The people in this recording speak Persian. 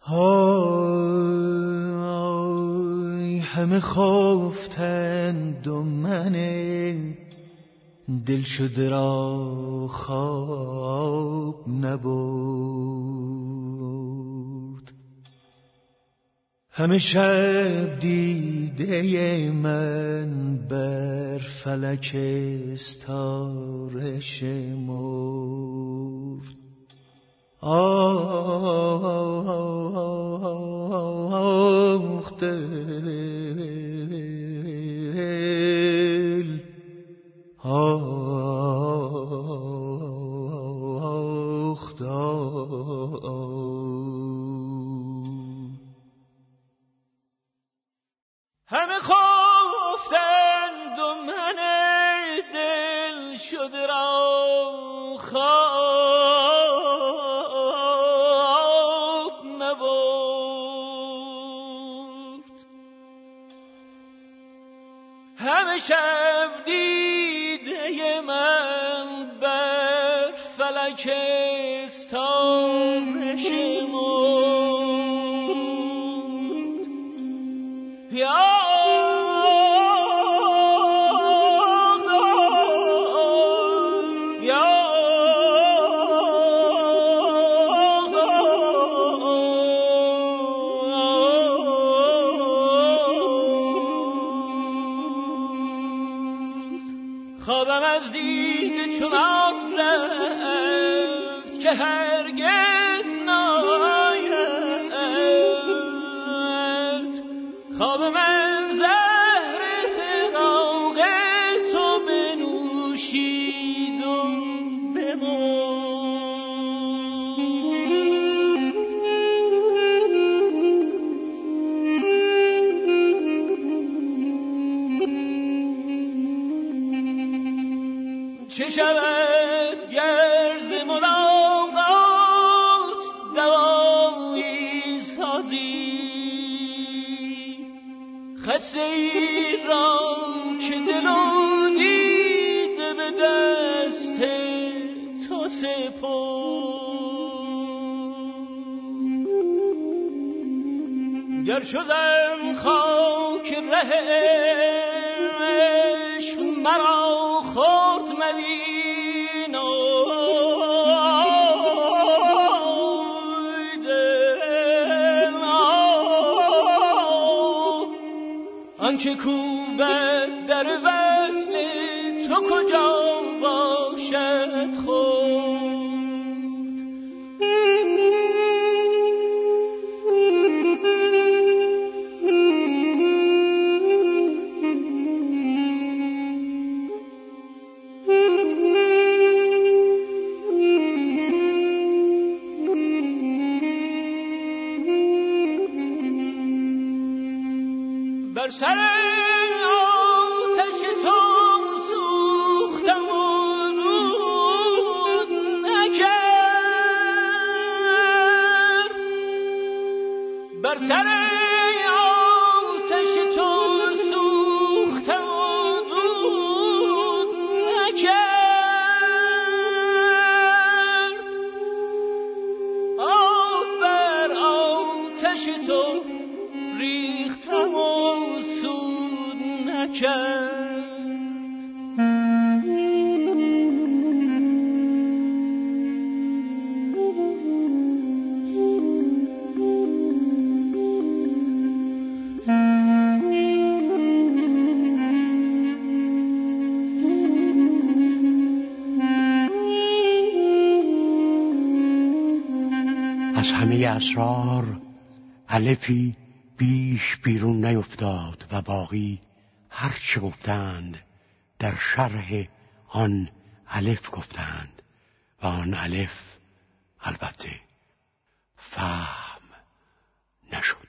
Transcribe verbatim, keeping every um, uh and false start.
های همه خفتند و من دل شده را خواب نبرد. همه شب دیده من بر فلک استاره شمرد. آخ دل، آخ دل. همه خفتند و من دل شده را خواب نبرد. همه شب دیده من بر فلک استاره شمرد. یا خوابم از دیده چنان رفت که هرگز ناید. خواب من زهر فراق تو بنوشید و بمرد. چه شود گر ز ملاقات دوایی سازی خسته ای را که دل و دیده به دست تو سپرد. گر شدم خاک ره عشق مرا خورد مبین آی دل، آنچه کوبد در وصل تو کجا باشد خود. بر سر آتش تو سوختم و رود نکرد. بر سر آتش تو سوختم و رود نکرد. آب بر آتش تو ریختم و سود نکرد. از همه اسرار الفی بیش بیرون نیفتاد و باقی هر چه گفتند در شرح آن الف گفتند و آن الف البته فهم نشد.